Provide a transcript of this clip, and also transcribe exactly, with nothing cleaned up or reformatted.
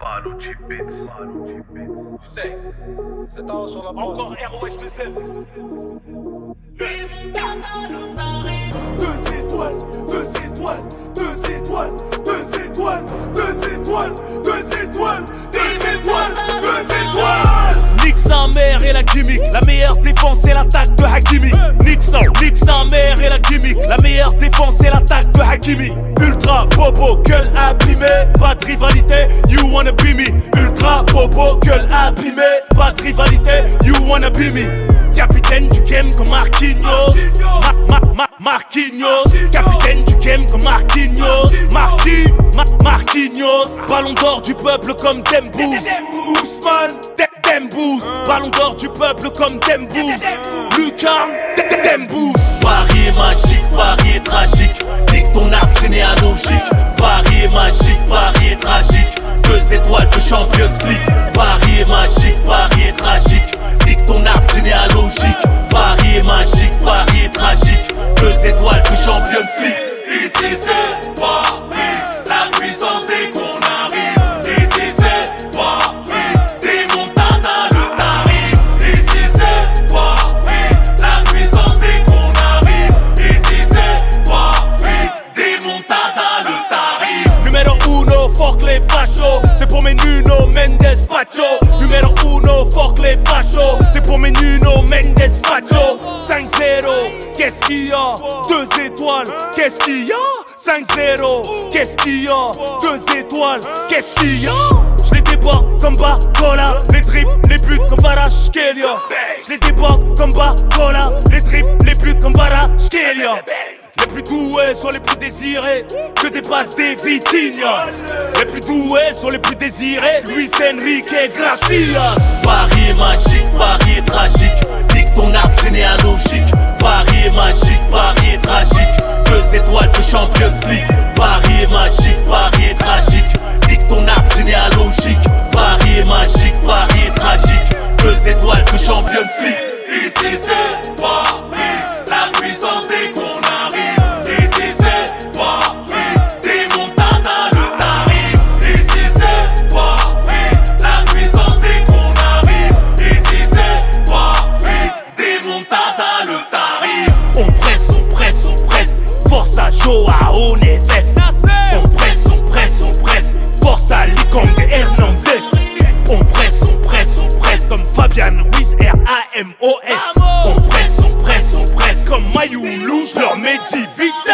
Tu sais, c'est un sur la bande. Encore R O H deux F. Deux étoiles, deux étoiles, deux étoiles, deux étoiles, deux étoiles, deux étoiles, deux étoiles, deux étoiles. Nique sa mère et la gimmick, la meilleure défense c'est l'attaque de Hakimi. Nique sa, nique sa mère et la gimmick, la meilleure défense c'est l'attaque de Hakimi. Ultra bobo, gueule abîmée, pas de rivalité, you wanna be me. Ultra bobo, gueule abîmée, pas de rivalité, you wanna be me. Capitaine du game comme Marquinhos, Ma, ma, ma, Marquinhos. Capitaine du game comme Marquinhos, Marqui, Ma, Marquinhos. Ballon d'or du peuple comme Dembous, Ousmane Dembous. Ballon d'or du peuple comme Dembous, Lucarne Dembous. Paris est magique, Paris est tragique. Nique ton arbre généalogique. Paris est magique, Paris est tragique. Deux étoiles de Champions League. Paris est magique, Paris est tragique. Nique ton arbre généalogique. Paris est magique, Paris est tragique. Deux étoiles de Champions League. Ici c'est Paris, la puissance dès qu'on arrive. Ici c'est Paris, des montagnes à le tarif. Ici c'est Paris, la puissance dès qu'on arrive. Ici c'est Paris, des montagnes à le tarif. Numéro uno, fuck les fachos, c'est pour mes Nuno Mendes Pacho. Numéro uno, fuck les fachos, c'est pour mes Nuno Mendes Pacho. Cinq zéro, qu'est-ce qu'il y a? Deux étoiles, qu'est-ce qu'il y a? Cinq zéro, qu'est-ce qu'il y a? Deux étoiles, qu'est-ce qu'il y a? Je les déborde comme Bacola, les dribbles, les buts comme Varashkelia. Je les déborde comme Bacola, les dribbles, les buts comme Varashkelia. Les plus doués sont les plus désirés, que dépassent des Vitinha. Les plus doués sont les plus désirés, Luis Enrique Gracias. Paris est magique, Paris est tragique. Nique ton arbre généalogique. Paris est magique, Paris est tragique. Deux étoiles de Champions League. Paris est magique, Paris est tragique. Nique ton arbre généalogique. Paris est magique, Paris est tragique. Deux étoiles de Champions League. Ici c'est Paris, la puissance dès qu'on arrive. Ici c'est Paris, des montagnes à le tarif. Ici c'est Paris, la puissance dès qu'on arrive. Ici c'est Paris, des montagnes à le tarif. On presse, on presse, on presse, force à Joao Neves. On presse, on presse, on presse, force à Likonde Hernandez. On presse, on presse, on presse comme Fabian Ruiz, R A M O S. On presse, on presse, on presse comme Mayoulou, je leur mets dix vite.